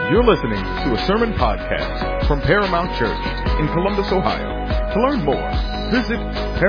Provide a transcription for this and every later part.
You're listening to a sermon podcast from Paramount Church in Columbus, Ohio. To learn more, visit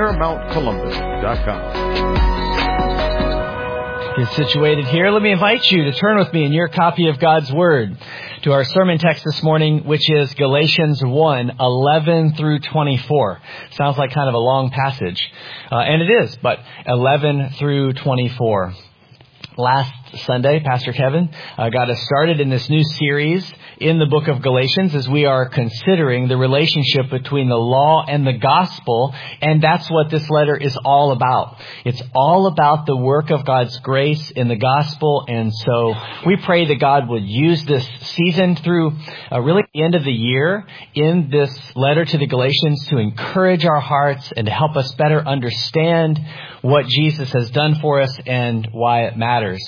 ParamountColumbus.com. Get situated here. Let me invite you to turn with me in your copy of God's Word to our sermon text this morning, which is Galatians 1:11 through 24. Sounds like kind of a long passage, and it is, but 11 through 24. Last Sunday, Pastor Kevin got us started in this new series in the book of Galatians as we are considering the relationship between the law and the gospel, and that's what this letter is all about. It's all about the work of God's grace in the gospel, and so we pray that God would use this season through really the end of the year in this letter to the Galatians to encourage our hearts and to help us better understand what Jesus has done for us and why it matters.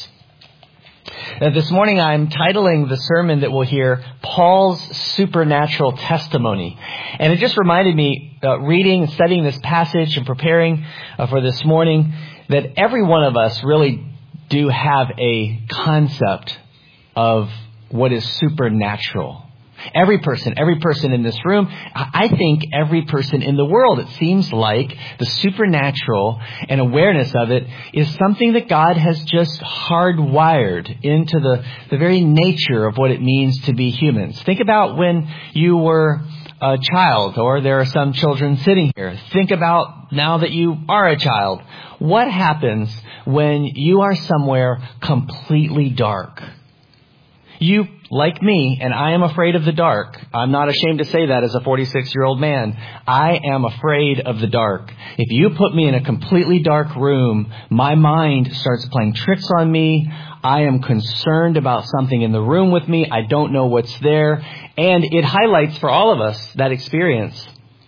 This morning I'm titling the sermon that we'll hear, Paul's Supernatural Testimony. And it just reminded me, reading and studying this passage and preparing for this morning, that every one of us really do have a concept of what is supernatural. Every person in this room, I think every person in the world, it seems like the supernatural and awareness of it is something that God has just hardwired into the very nature of what it means to be humans. Think about when you were a child, or there are some children sitting here. Think about now that you are a child. What happens when you are somewhere completely dark? You, like me, and I am afraid of the dark. I'm not ashamed to say that as a 46-year-old man. I am afraid of the dark. If you put me in a completely dark room, my mind starts playing tricks on me. I am concerned about something in the room with me. I don't know what's there. And it highlights for all of us that experience,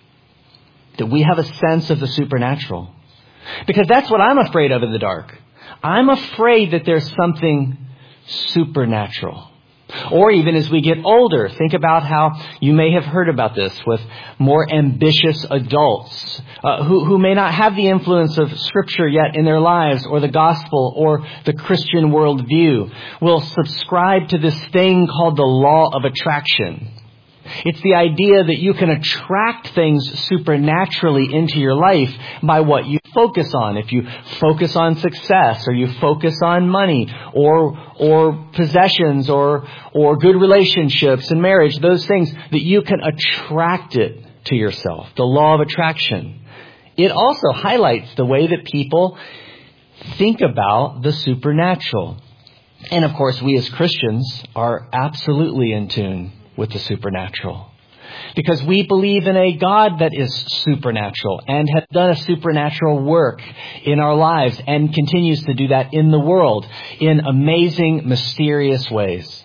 that we have a sense of the supernatural. Because that's what I'm afraid of in the dark. I'm afraid that there's something supernatural. Or even as we get older, think about how you may have heard about this with more ambitious adults who may not have the influence of Scripture yet in their lives, or the gospel, or the Christian worldview, will subscribe to this thing called the law of attraction. It's the idea that you can attract things supernaturally into your life by what you focus on. If you focus on success, or you focus on money, or possessions, or good relationships and marriage, those things, that you can attract it to yourself. The law of attraction. It also highlights the way that people think about the supernatural. And of course, we as Christians are absolutely in tune with the supernatural, because we believe in a God that is supernatural and has done a supernatural work in our lives and continues to do that in the world in amazing, mysterious ways.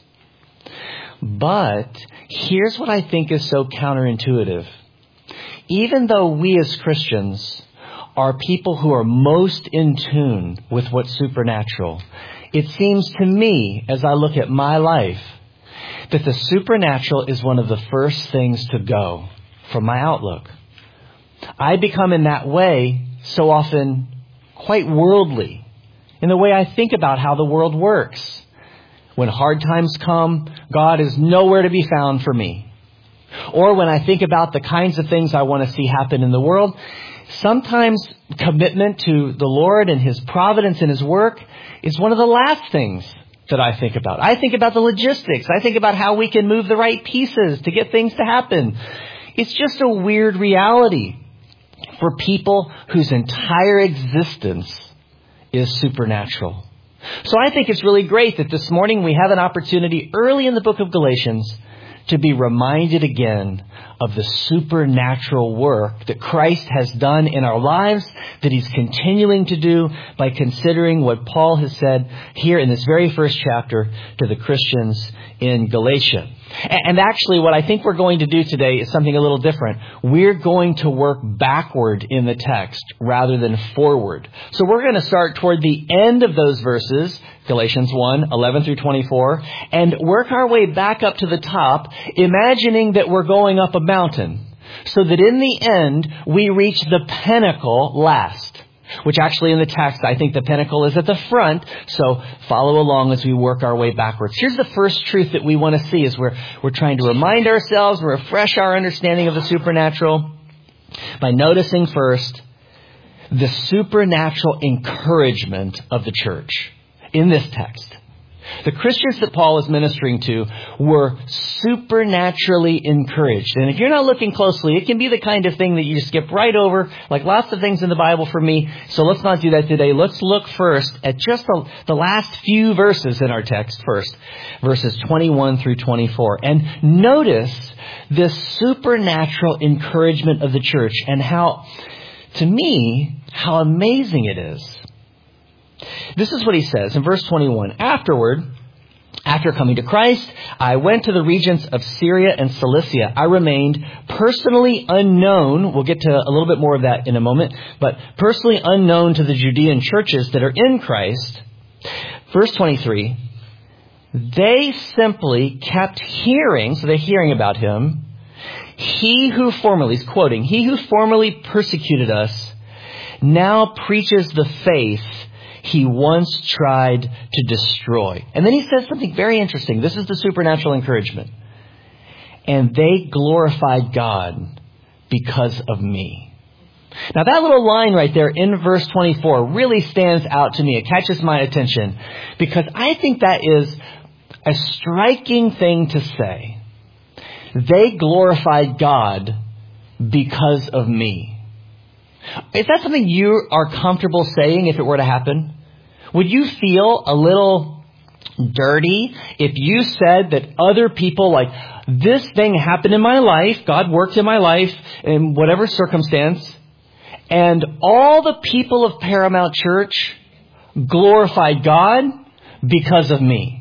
But here's what I think is so counterintuitive. Even though we as Christians are people who are most in tune with what's supernatural, it seems to me, as I look at my life, that the supernatural is one of the first things to go from my outlook. I become in that way so often quite worldly in the way I think about how the world works. When hard times come, God is nowhere to be found for me. Or when I think about the kinds of things I want to see happen in the world, sometimes commitment to the Lord and His providence and His work is one of the last things that I think about. I think about the logistics. I think about how we can move the right pieces to get things to happen. It's just a weird reality for people whose entire existence is supernatural. So I think it's really great that this morning we have an opportunity early in the book of Galatians to be reminded again of the supernatural work that Christ has done in our lives, that He's continuing to do by considering what Paul has said here in this very first chapter to the Christians in Galatia. And actually, what I think we're going to do today is something a little different. We're going to work backward in the text rather than forward. So we're going to start toward the end of those verses, Galatians 1:11 through 24, and work our way back up to the top, imagining that we're going up a mountain, so that in the end, we reach the pinnacle last. which actually in the text, I think the pinnacle is at the front. So follow along as we work our way backwards. Here's the first truth that we want to see as we're trying to remind ourselves and refresh our understanding of the supernatural by noticing first the supernatural encouragement of the church in this text. The Christians that Paul is ministering to were supernaturally encouraged. And if you're not looking closely, it can be the kind of thing that you just skip right over, like lots of things in the Bible for me. So let's not do that today. Let's look first at just the last few verses in our text first, verses 21 through 24. And notice this supernatural encouragement of the church and how, to me, how amazing it is. This is what he says in verse 21. Afterward, after coming to Christ, I went to the regions of Syria and Cilicia. I remained personally unknown. We'll get to a little bit more of that in a moment. But personally unknown to the Judean churches that are in Christ. Verse 23. They simply kept hearing, so they're hearing about him. He who formerly, he's quoting, he who formerly persecuted us now preaches the faith he once tried to destroy. And then he says something very interesting. This is the supernatural encouragement. And they glorified God because of me. Now that little line right there in verse 24 really stands out to me. It catches my attention because I think that is a striking thing to say. They glorified God because of me. Is that something you are comfortable saying if it were to happen? Would you feel a little dirty if you said that other people, like, this thing happened in my life, God worked in my life in whatever circumstance, and all the people of Paramount Church glorified God because of me?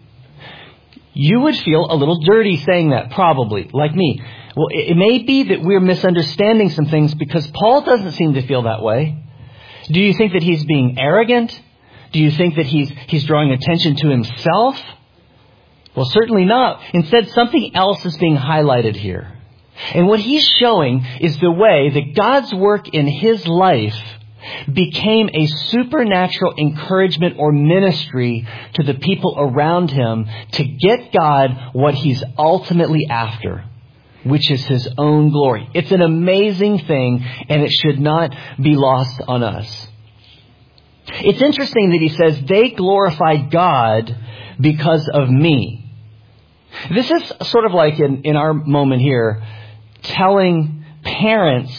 You would feel a little dirty saying that, probably, like me. Well, it may be that we're misunderstanding some things because Paul doesn't seem to feel that way. Do you think that he's being arrogant? Do you think that he's drawing attention to himself? Well, certainly not. Instead, something else is being highlighted here. And what he's showing is the way that God's work in his life became a supernatural encouragement or ministry to the people around him to get God what he's ultimately after, which is his own glory. It's an amazing thing, and it should not be lost on us. It's interesting that he says, they glorified God because of me. This is sort of like in our moment here, telling parents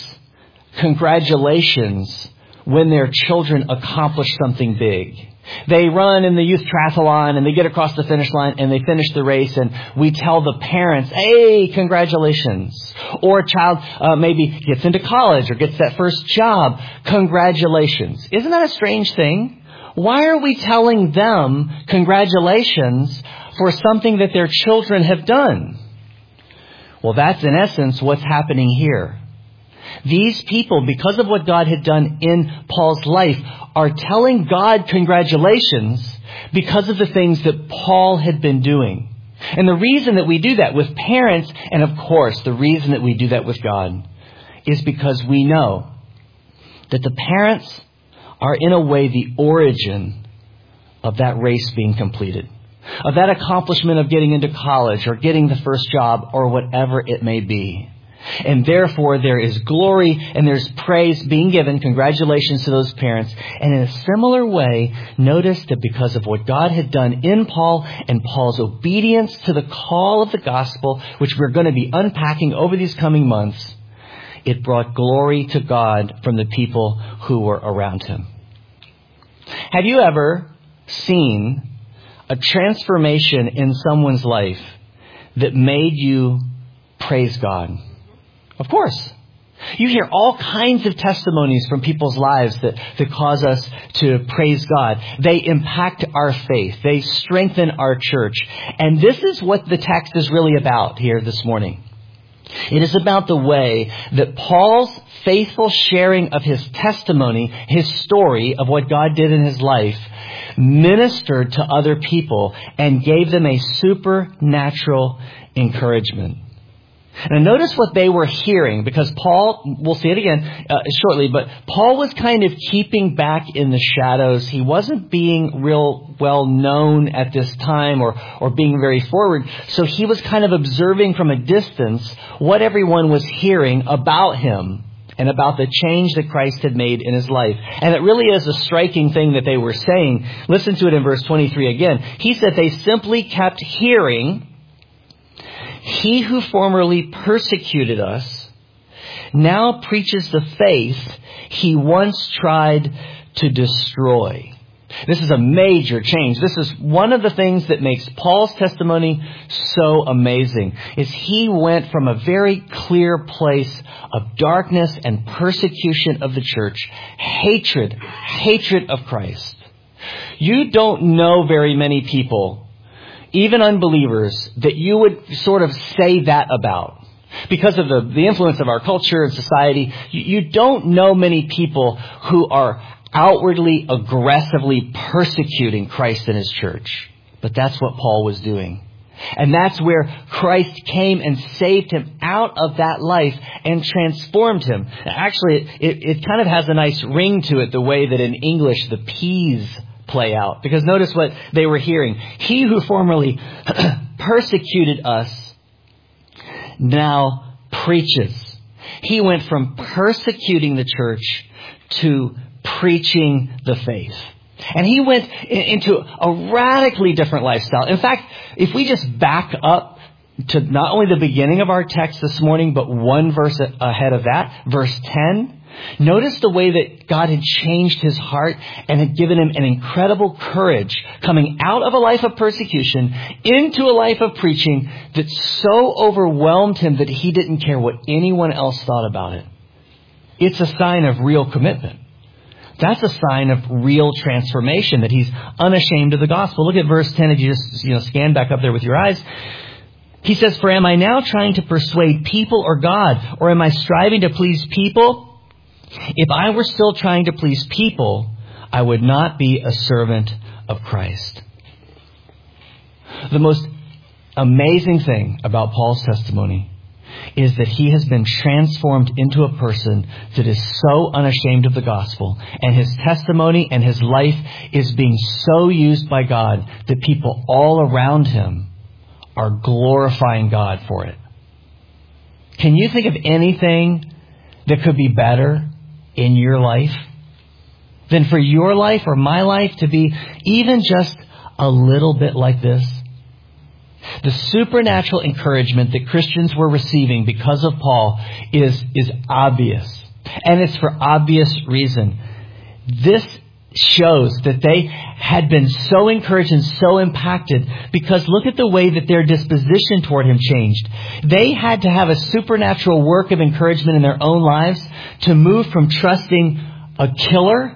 congratulations when their children accomplish something big. They run in the youth triathlon and they get across the finish line and they finish the race, and we tell the parents, hey, congratulations. Or a child maybe gets into college or gets that first job. Congratulations. Isn't that a strange thing? Why are we telling them congratulations for something that their children have done? Well, that's in essence what's happening here. These people, because of what God had done in Paul's life, are telling God congratulations because of the things that Paul had been doing. And the reason that we do that with parents, and of course the reason that we do that with God, is because we know that the parents are in a way the origin of that race being completed, of that accomplishment of getting into college or getting the first job or whatever it may be. And therefore, there is glory and there's praise being given. Congratulations to those parents. And in a similar way, notice that because of what God had done in Paul and Paul's obedience to the call of the gospel, which we're going to be unpacking over these coming months, it brought glory to God from the people who were around him. Have you ever seen a transformation in someone's life that made you praise God? Of course. You hear all kinds of testimonies from people's lives that cause us to praise God. They impact our faith. They strengthen our church. And this is what the text is really about here this morning. It is about the way that Paul's faithful sharing of his testimony, his story of what God did in his life, ministered to other people and gave them a supernatural encouragement. And notice what they were hearing, because Paul, we'll see it again shortly, but Paul was kind of keeping back in the shadows. He wasn't being real well known at this time or being very forward. So he was kind of observing from a distance what everyone was hearing about him and about the change that Christ had made in his life. And it really is a striking thing that they were saying. Listen to it in verse 23 again. He said they simply kept hearing, "He who formerly persecuted us now preaches the faith he once tried to destroy." This is a major change. This is one of the things that makes Paul's testimony so amazing, is he went from a very clear place of darkness and persecution of the church, hatred of Christ. You don't know very many people, even unbelievers, that you would sort of say that about. Because of the influence of our culture and society, you don't know many people who are outwardly, aggressively persecuting Christ and his church. But that's what Paul was doing. And that's where Christ came and saved him out of that life and transformed him. Actually, it kind of has a nice ring to it, the way that in English the P's play out. Because notice what they were hearing. "He who formerly persecuted us now preaches." He went from persecuting the church to preaching the faith. And he went into a radically different lifestyle. In fact, if we just back up to not only the beginning of our text this morning, but one verse ahead of that, verse 10, notice the way that God had changed his heart and had given him an incredible courage coming out of a life of persecution into a life of preaching that so overwhelmed him that he didn't care what anyone else thought about it. It's a sign of real commitment. That's a sign of real transformation, that he's unashamed of the gospel. Look at verse 10 if you just scan back up there with your eyes. He says, "For am I now trying to persuade people or God, or am I striving to please people? If I were still trying to please people, I would not be a servant of Christ." The most amazing thing about Paul's testimony is that he has been transformed into a person that is so unashamed of the gospel, and his testimony and his life is being so used by God that people all around him are glorifying God for it. Can you think of anything that could be better in your life than for your life or my life to be even just a little bit like this? The supernatural encouragement that Christians were receiving because of Paul is obvious. And it's for obvious reason. This shows that they had been so encouraged and so impacted because look at the way that their disposition toward him changed. They had to have a supernatural work of encouragement in their own lives to move from trusting a killer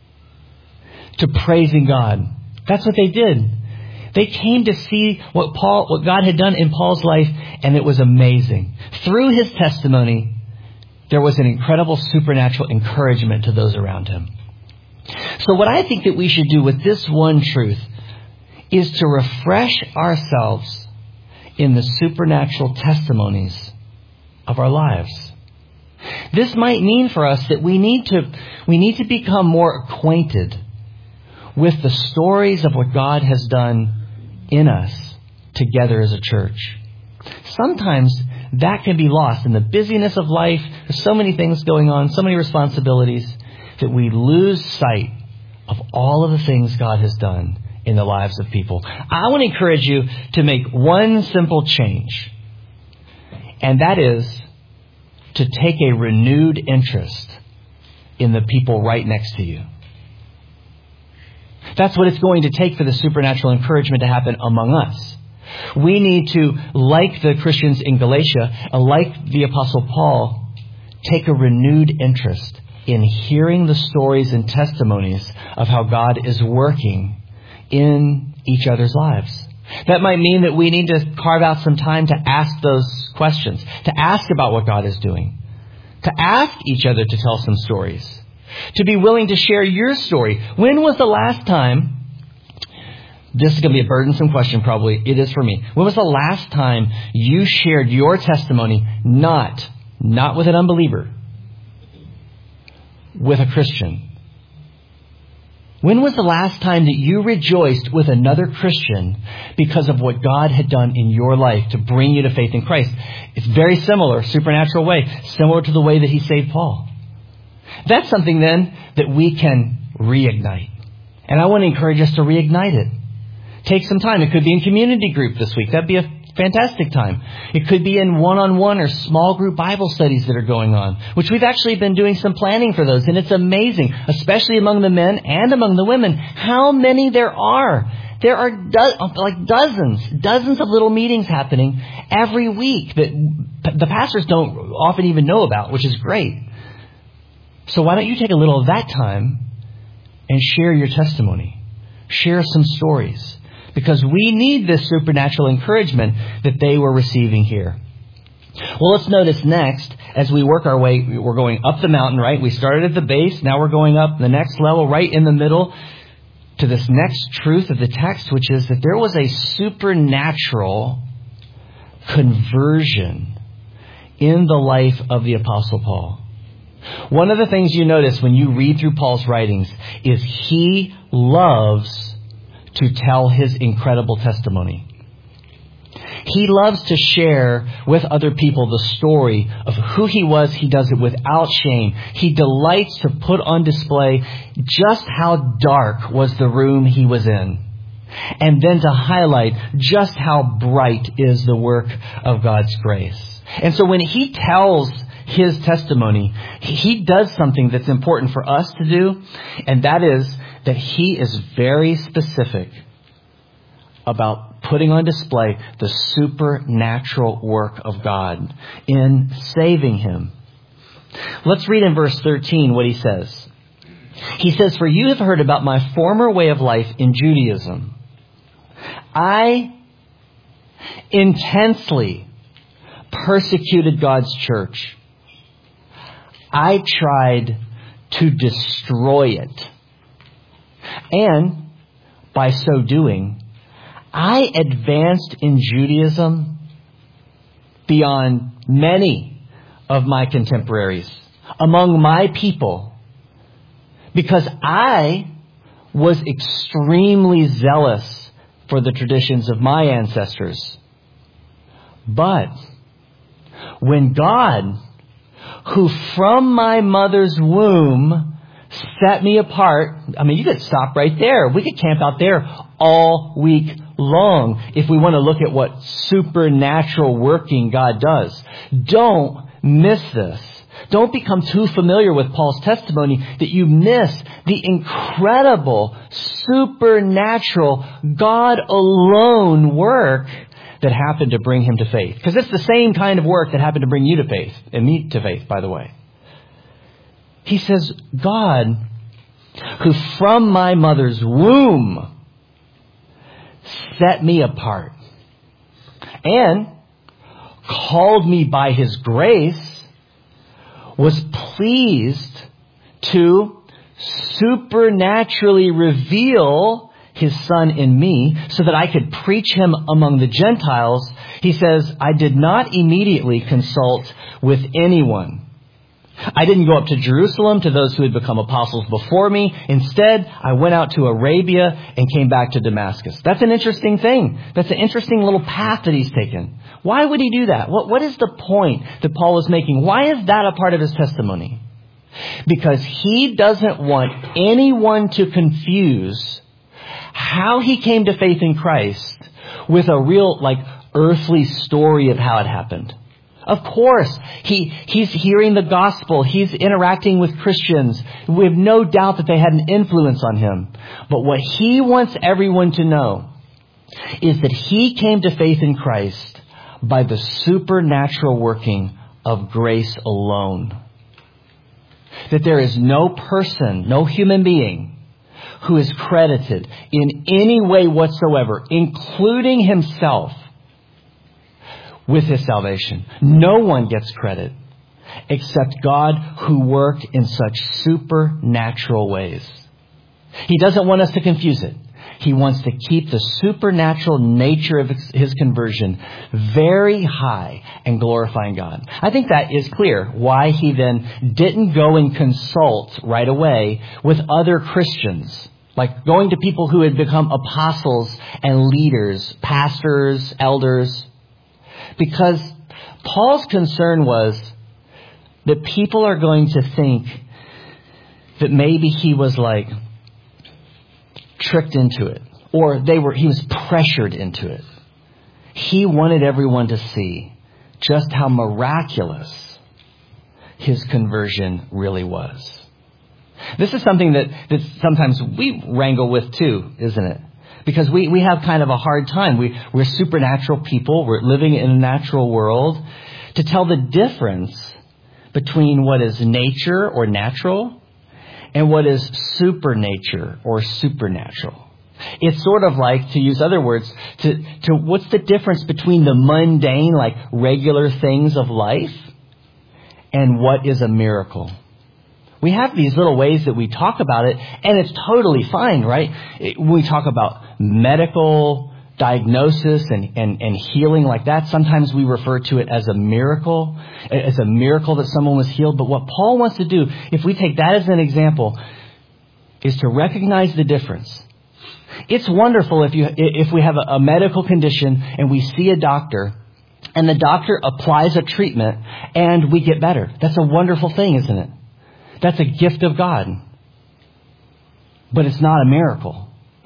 to praising God. That's what they did. They came to see what God had done in Paul's life, and it was amazing. Through his testimony, there was an incredible supernatural encouragement to those around him. So what I think that we should do with this one truth is to refresh ourselves in the supernatural testimonies of our lives. This might mean for us that we need to become more acquainted with the stories of what God has done in us together as a church. Sometimes that can be lost in the busyness of life. There's so many things going on, so many responsibilities, that we lose sight of all of the things God has done in the lives of people. I want to encourage you to make one simple change, and that is to take a renewed interest in the people right next to you. That's what it's going to take for the supernatural encouragement to happen among us. We need to, like the Christians in Galatia, like the Apostle Paul, take a renewed interest in hearing the stories and testimonies of how God is working in each other's lives. That might mean that we need to carve out some time to ask those questions, to ask about what God is doing, to ask each other to tell some stories, to be willing to share your story. When was the last time This is going to be a burdensome question, probably. It is for me. When was the last time you shared your testimony, not with an unbeliever, with a Christian? When was the last time that you rejoiced with another Christian because of what God had done in your life to bring you to faith in Christ? It's very similar, supernatural way, similar to the way that He saved Paul. That's something then that we can reignite. And I want to encourage us to reignite it. Take some time. It could be in community group this week. That'd be a fantastic time. It could be in one-on-one or small group Bible studies that are going on, which we've actually been doing some planning for those. And it's amazing, especially among the men and among the women, how many there are. There are dozens of little meetings happening every week that the pastors don't often even know about, which is great. So why don't you take a little of that time and share your testimony? Share some stories. Because we need this supernatural encouragement that they were receiving here. Well, let's notice next, as we work our way, we're going up the mountain, right? We started at the base, now we're going up the next level, right in the middle, to this next truth of the text, which is that there was a supernatural conversion in the life of the Apostle Paul. One of the things you notice when you read through Paul's writings is he loves to tell his incredible testimony. He loves to share with other people the story of who he was. He does it without shame. He delights to put on display just how dark was the room he was in, and then to highlight just how bright is the work of God's grace. And so when he tells his testimony, he does something that's important for us to do, and that is that he is very specific about putting on display the supernatural work of God in saving him. Let's read in verse 13 what he says. He says, "For you have heard about my former way of life in Judaism. I intensely persecuted God's church. I tried to destroy it. And by so doing, I advanced in Judaism beyond many of my contemporaries among my people, because I was extremely zealous for the traditions of my ancestors. But when God, who from my mother's womb set me apart," I mean, you could stop right there. We could camp out there all week long if we want to look at what supernatural working God does. Don't miss this. Don't become too familiar with Paul's testimony that you miss the incredible, supernatural, God alone work that happened to bring him to faith. Because it's the same kind of work that happened to bring you to faith, and me to faith, by the way. He says, God, who from my mother's womb set me apart and called me by His grace, was pleased to supernaturally reveal His Son in me so that I could preach Him among the Gentiles. He says, I did not immediately consult with anyone. I didn't go up to Jerusalem to those who had become apostles before me. Instead, I went out to Arabia and came back to Damascus. That's an interesting thing. That's an interesting little path that he's taken. Why would he do that? What is the point that Paul is making? Why is that a part of his testimony? Because he doesn't want anyone to confuse how he came to faith in Christ with a real, earthly story of how it happened. Of course, he's hearing the gospel. He's interacting with Christians. We have no doubt that they had an influence on him. But what he wants everyone to know is that he came to faith in Christ by the supernatural working of grace alone. That there is no person, no human being, who is credited in any way whatsoever, including himself, with his salvation. No one gets credit except God, who worked in such supernatural ways. He doesn't want us to confuse it. He wants to keep the supernatural nature of his conversion very high and glorifying God. I think that is clear why he then didn't go and consult right away with other Christians, like going to people who had become apostles and leaders, pastors, elders, because Paul's concern was that people are going to think that maybe he was like tricked into it, or he was pressured into it. He wanted everyone to see just how miraculous his conversion really was. This is something that sometimes we wrangle with too, isn't it? Because we have kind of a hard time. We're supernatural people. We're living in a natural world. To tell the difference between what is nature or natural and what is supernature or supernatural. It's sort of like, to use other words, to what's the difference between the mundane, like regular things of life, and what is a miracle? We have these little ways that we talk about it, and it's totally fine, right? When we talk about medical diagnosis and healing like that, sometimes we refer to it as a miracle that someone was healed. But what Paul wants to do, if we take that as an example, is to recognize the difference. It's wonderful if we have a medical condition and we see a doctor, and the doctor applies a treatment and we get better. That's a wonderful thing, isn't it? That's a gift of God. But it's not a miracle.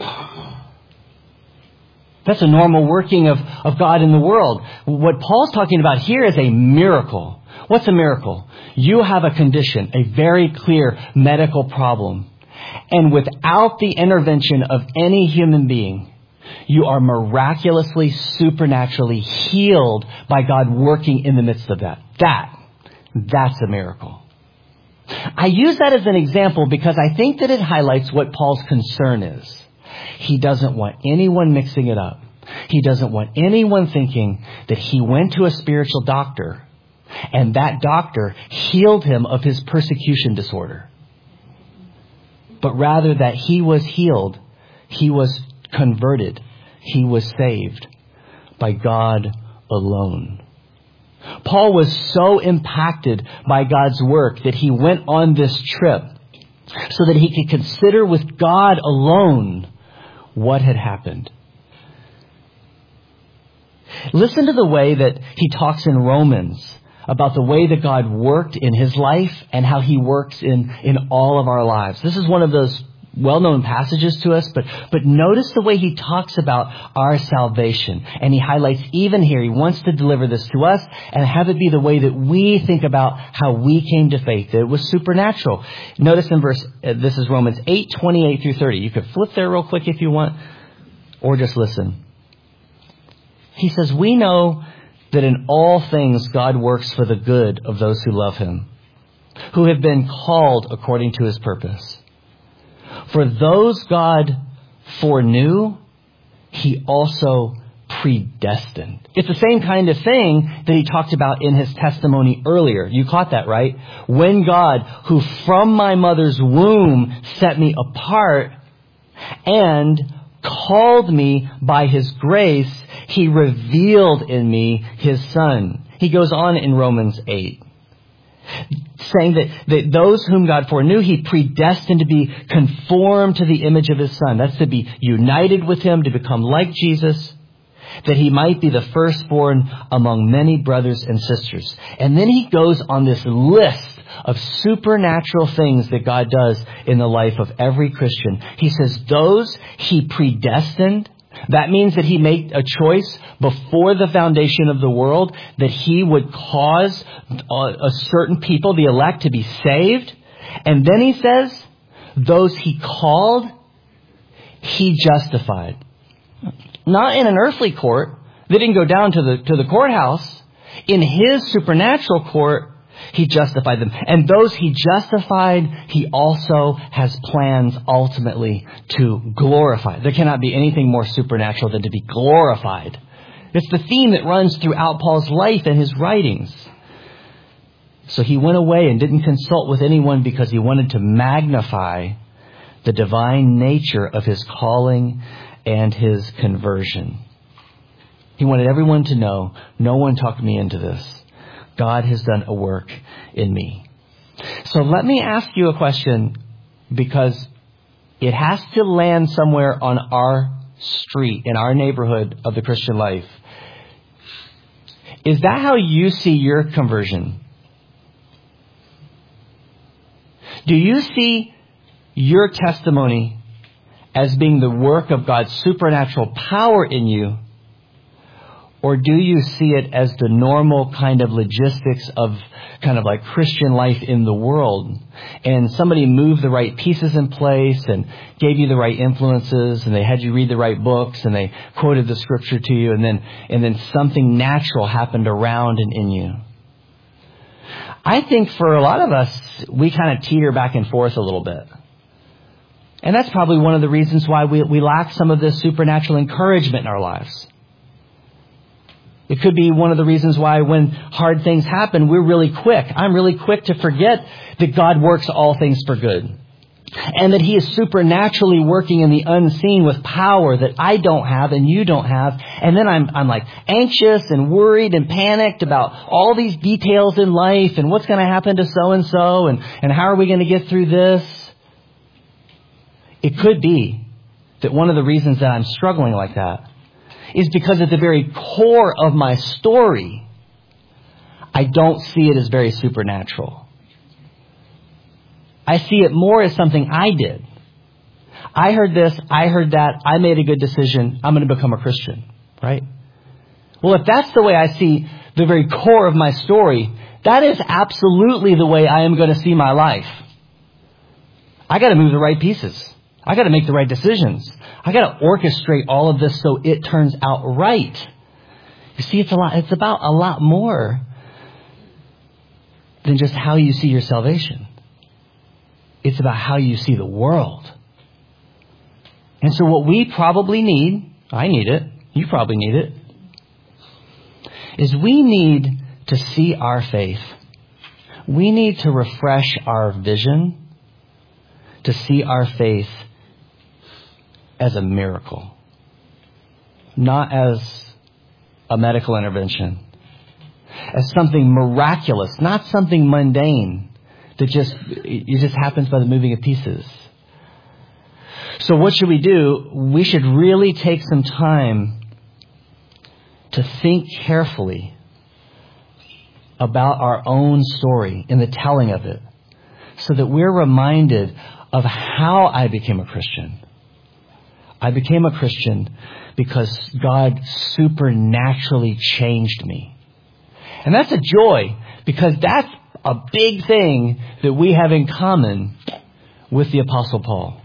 That's a normal working of God in the world. What Paul's talking about here is a miracle. What's a miracle? You have a condition, a very clear medical problem. And without the intervention of any human being, you are miraculously, supernaturally healed by God working in the midst of that. That's a miracle. I use that as an example because I think that it highlights what Paul's concern is. He doesn't want anyone mixing it up. He doesn't want anyone thinking that he went to a spiritual doctor and that doctor healed him of his persecution disorder. But rather that he was healed, he was converted, he was saved by God alone. Paul was so impacted by God's work that he went on this trip so that he could consider with God alone what had happened. Listen to the way that he talks in Romans about the way that God worked in his life and how he works in all of our lives. This is one of those well-known passages to us, but notice the way he talks about our salvation. And he highlights even here, he wants to deliver this to us and have it be the way that we think about how we came to faith. That it was supernatural. Notice in this is Romans 8:28 through 30. You could flip there real quick if you want, or just listen. He says, "We know that in all things God works for the good of those who love him, who have been called according to his purpose. For those God foreknew, he also predestined." It's the same kind of thing that he talked about in his testimony earlier. You caught that, right? When God, who from my mother's womb set me apart and called me by his grace, he revealed in me his Son. He goes on in Romans 8. Saying that those whom God foreknew, he predestined to be conformed to the image of his Son. That's to be united with him, to become like Jesus, that he might be the firstborn among many brothers and sisters. And then he goes on this list of supernatural things that God does in the life of every Christian. He says those he predestined. That means that he made a choice before the foundation of the world that he would cause a certain people, the elect, to be saved. And then he says, those he called, he justified. Not in an earthly court. They didn't go down to the courthouse. In his supernatural court, he justified them. And those he justified, he also has plans ultimately to glorify. There cannot be anything more supernatural than to be glorified. It's the theme that runs throughout Paul's life and his writings. So he went away and didn't consult with anyone because he wanted to magnify the divine nature of his calling and his conversion. He wanted everyone to know, no one talked me into this. God has done a work in me. So let me ask you a question, because it has to land somewhere on our street, in our neighborhood of the Christian life. Is that how you see your conversion? Do you see your testimony as being the work of God's supernatural power in you? Or do you see it as the normal kind of logistics of kind of like Christian life in the world? And somebody moved the right pieces in place and gave you the right influences, and they had you read the right books, and they quoted the scripture to you, and then something natural happened around and in you. I think for a lot of us, we kind of teeter back and forth a little bit. And that's probably one of the reasons why we lack some of this supernatural encouragement in our lives. It could be one of the reasons why when hard things happen, we're really quick. I'm really quick to forget that God works all things for good. And that he is supernaturally working in the unseen with power that I don't have and you don't have. And then I'm like anxious and worried and panicked about all these details in life and what's going to happen to so-and-so and how are we going to get through this? It could be that one of the reasons that I'm struggling like that is because at the very core of my story, I don't see it as very supernatural. I see it more as something I did. I heard this, I heard that, I made a good decision, I'm going to become a Christian, right? Well, if that's the way I see the very core of my story, that is absolutely the way I am going to see my life. I got to move the right pieces. I got to make the right decisions. I got to orchestrate all of this so it turns out right. You see, it's about a lot more than just how you see your salvation. It's about how you see the world. And so what we probably need, I need it, you probably need it, is we need to see our faith. We need to refresh our vision to see our faith as a miracle, not as a medical intervention, as something miraculous, not something mundane that just happens by the moving of pieces. So what should we do? We should really take some time to think carefully about our own story in the telling of it, so that we're reminded of how I became a Christian. I became a Christian because God supernaturally changed me. And that's a joy, because that's a big thing that we have in common with the Apostle Paul.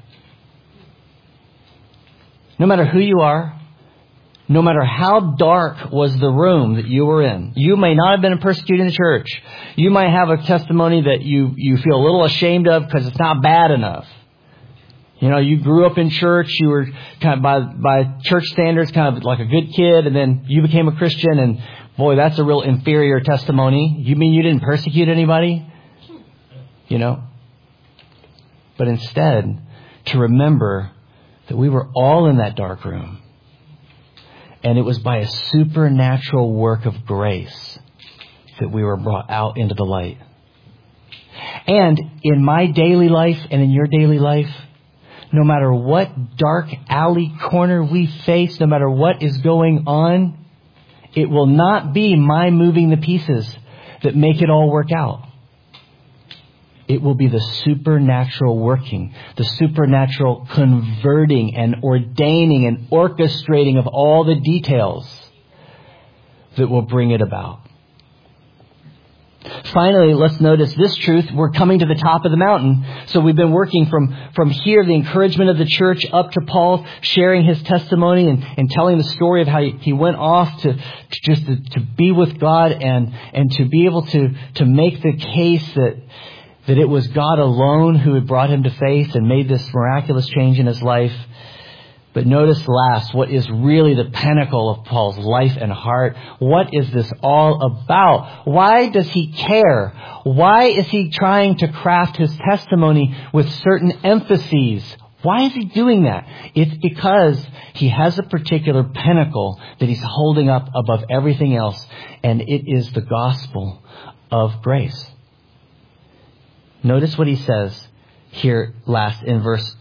No matter who you are, no matter how dark was the room that you were in, you may not have been persecuted in the church. You might have a testimony that you feel a little ashamed of because it's not bad enough. You know, you grew up in church, you were kind of by church standards kind of like a good kid, and then you became a Christian, and boy, that's a real inferior testimony. You mean you didn't persecute anybody? You know? But instead, to remember that we were all in that dark room, and it was by a supernatural work of grace that we were brought out into the light. And in my daily life and in your daily life, no matter what dark alley corner we face, no matter what is going on, it will not be my moving the pieces that make it all work out. It will be the supernatural working, the supernatural converting and ordaining and orchestrating of all the details that will bring it about. Finally, let's notice this truth. We're coming to the top of the mountain. So we've been working from here, the encouragement of the church, up to Paul sharing his testimony and telling the story of how he went off to be with God and to be able to make the case that it was God alone who had brought him to faith and made this miraculous change in his life. But notice last, what is really the pinnacle of Paul's life and heart? What is this all about? Why does he care? Why is he trying to craft his testimony with certain emphases Why is he doing that? It's because he has a particular pinnacle that he's holding up above everything else, and it is the gospel of grace. Notice what he says here verse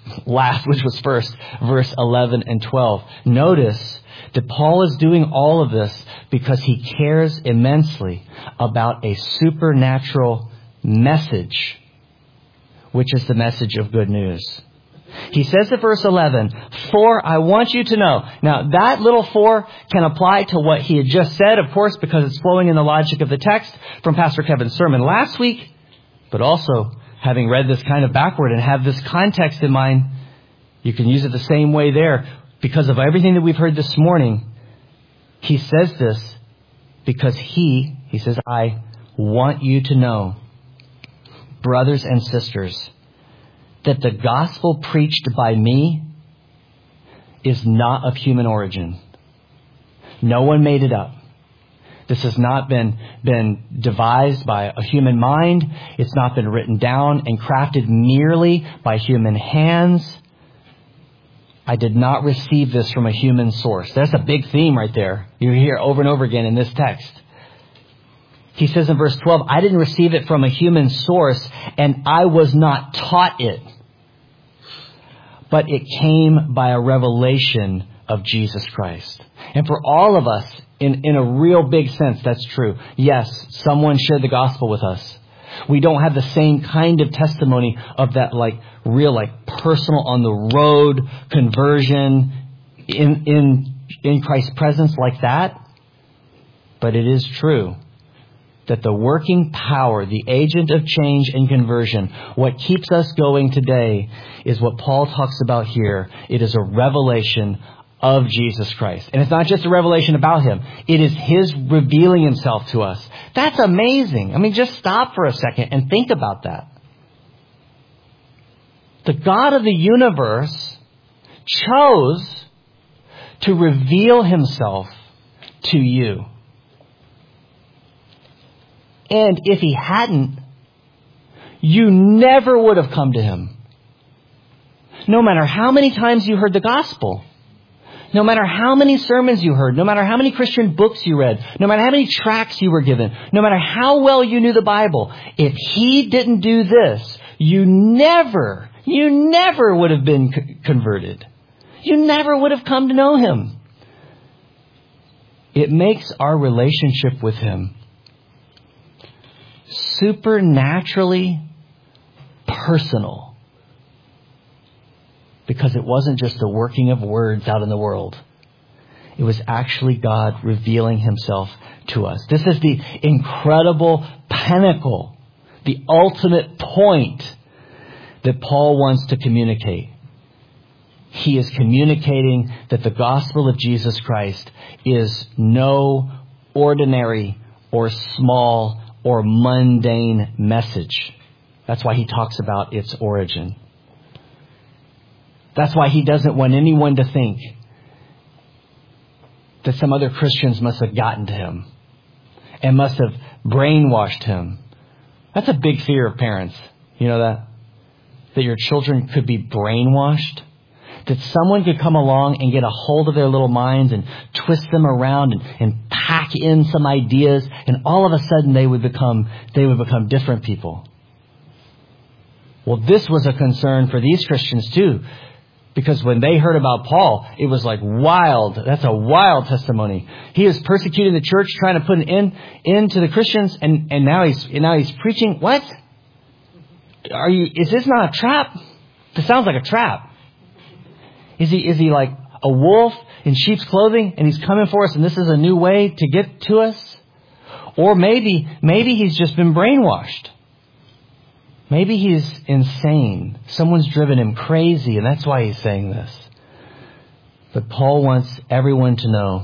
11 and 12. Notice that Paul is doing all of this because he cares immensely about a supernatural message, which is the message of good news. He says in verse 11, "For I want you to know." Now, that little "for" can apply to what he had just said, of course, because it's flowing in the logic of the text from Pastor Kevin's sermon last week. But also, having read this kind of backward and have this context in mind, you can use it the same way there. Because of everything that we've heard this morning, he says this because he says, "I want you to know, brothers and sisters, that the gospel preached by me is not of human origin." No one made it up. This has not been devised by a human mind. It's not been written down and crafted merely by human hands. I did not receive this from a human source. That's a big theme right there. You hear over and over again in this text. He says in verse 12, "I didn't receive it from a human source, and I was not taught it. But it came by a revelation of Jesus Christ." And for all of us, in a real big sense, that's true. Yes, someone shared the gospel with us. We don't have the same kind of testimony of that real personal on the road conversion in Christ's presence like that. But it is true that the working power, the agent of change and conversion, what keeps us going today is what Paul talks about here. It is a revelation of Jesus Christ. And it's not just a revelation about him. It is his revealing himself to us. That's amazing. I mean, just stop for a second and think about that. The God of the universe chose to reveal himself to you. And if he hadn't, you never would have come to him. No matter how many times you heard the gospel, no matter how many sermons you heard, no matter how many Christian books you read, no matter how many tracts you were given, no matter how well you knew the Bible, if he didn't do this, you never would have been converted. You never would have come to know him. It makes our relationship with him supernaturally personal. Because it wasn't just the working of words out in the world. It was actually God revealing himself to us. This is the incredible pinnacle, the ultimate point that Paul wants to communicate. He is communicating that the gospel of Jesus Christ is no ordinary or small or mundane message. That's why he talks about its origin. That's why he doesn't want anyone to think that some other Christians must have gotten to him and must have brainwashed him. That's a big fear of parents. You know that? That your children could be brainwashed? That someone could come along and get a hold of their little minds and twist them around and pack in some ideas, and all of a sudden they would become different people. Well, this was a concern for these Christians too. Because when they heard about Paul, it was like wild. That's a wild testimony. He is persecuting the church, trying to put an end to the Christians, and now he's preaching. What? Is this not a trap? This sounds like a trap. Is he like a wolf in sheep's clothing, and he's coming for us, and this is a new way to get to us? Or maybe he's just been brainwashed. Maybe he's insane. Someone's driven him crazy, and that's why he's saying this. But Paul wants everyone to know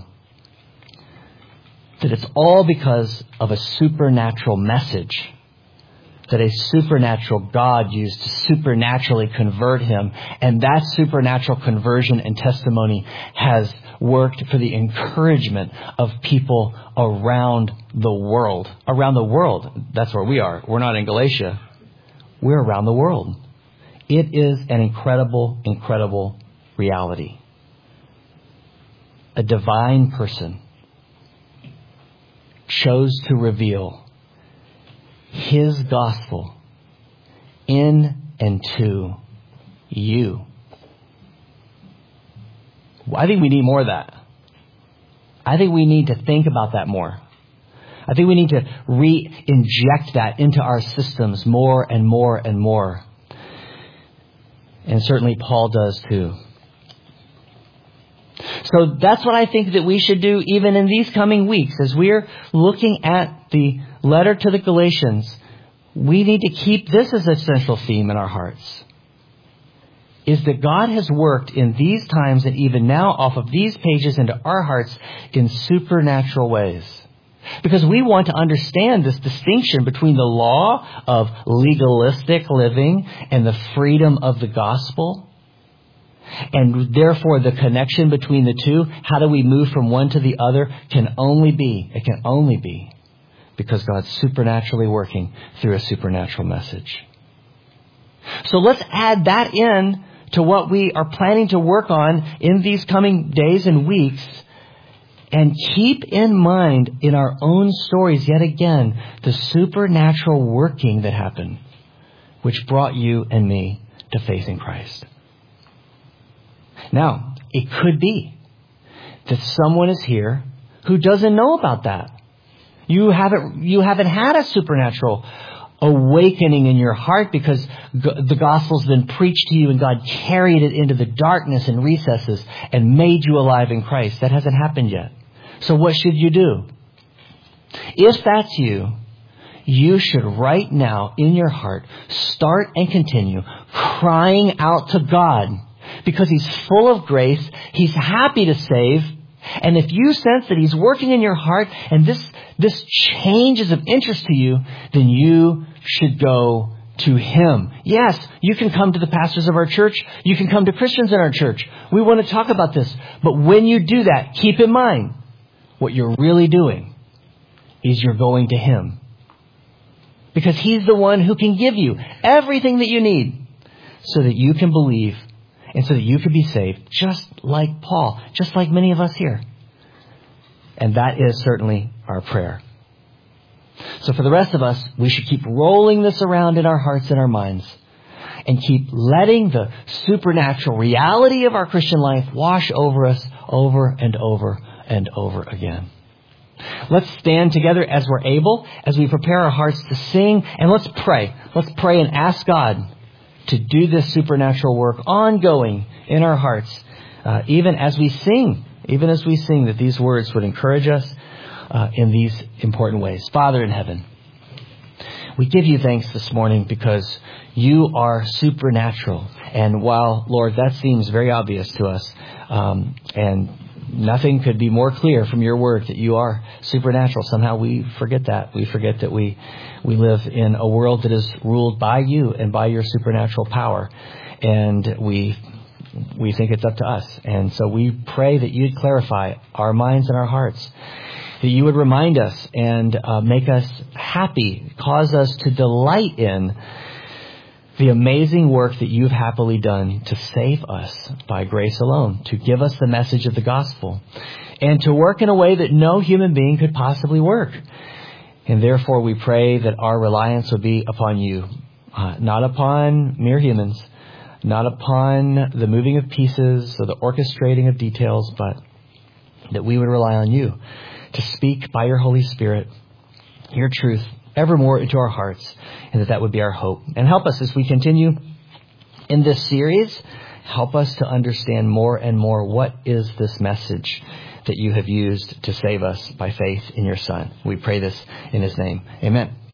that it's all because of a supernatural message that a supernatural God used to supernaturally convert him. And that supernatural conversion and testimony has worked for the encouragement of people around the world. Around the world. That's where we are. We're not in Galatia. We're around the world. It is an incredible, incredible reality. A divine person chose to reveal His gospel in and to you. I think we need more of that. I think we need to think about that more. I think we need to re-inject that into our systems more and more and more. And certainly Paul does too. So that's what I think that we should do even in these coming weeks. As we're looking at the letter to the Galatians, we need to keep this as a central theme in our hearts. Is that God has worked in these times and even now off of these pages into our hearts in supernatural ways. Because we want to understand this distinction between the law of legalistic living and the freedom of the gospel. And therefore the connection between the two, how do we move from one to the other, can only be because God's supernaturally working through a supernatural message. So let's add that in to what we are planning to work on in these coming days and weeks. And keep in mind in our own stories, yet again, the supernatural working that happened, which brought you and me to faith in Christ. Now, it could be that someone is here who doesn't know about that. You haven't had a supernatural awakening in your heart because the gospel's been preached to you and God carried it into the darkness and recesses and made you alive in Christ. That hasn't happened yet. So what should you do? If that's you, you should right now in your heart start and continue crying out to God because He's full of grace. He's happy to save. And if you sense that He's working in your heart and this change is of interest to you, then you should go to Him. Yes, you can come to the pastors of our church. You can come to Christians in our church. We want to talk about this. But when you do that, keep in mind, what you're really doing is you're going to Him. Because He's the one who can give you everything that you need so that you can believe and so that you can be saved, just like Paul, just like many of us here. And that is certainly our prayer. So for the rest of us, we should keep rolling this around in our hearts and our minds and keep letting the supernatural reality of our Christian life wash over us over and over and over again. Let's stand together as we're able, as we prepare our hearts to sing, and let's pray. Let's pray and ask God to do this supernatural work ongoing in our hearts, even as we sing, that these words would encourage us in these important ways. Father in heaven, we give you thanks this morning because you are supernatural. And while, Lord, that seems very obvious to us, and nothing could be more clear from your word that you are supernatural. Somehow we forget that. We forget that we live in a world that is ruled by you and by your supernatural power. And we think it's up to us. And so we pray that you'd clarify our minds and our hearts, that you would remind us and make us happy, cause us to delight in the amazing work that you've happily done to save us by grace alone, to give us the message of the gospel, and to work in a way that no human being could possibly work. And therefore we pray that our reliance will be upon you, not upon mere humans, not upon the moving of pieces or the orchestrating of details, but that we would rely on you to speak by your Holy Spirit your truth evermore into our hearts, and that would be our hope. And help us as we continue in this series. Help us to understand more and more what is this message that you have used to save us by faith in your Son. We pray this in His name. Amen.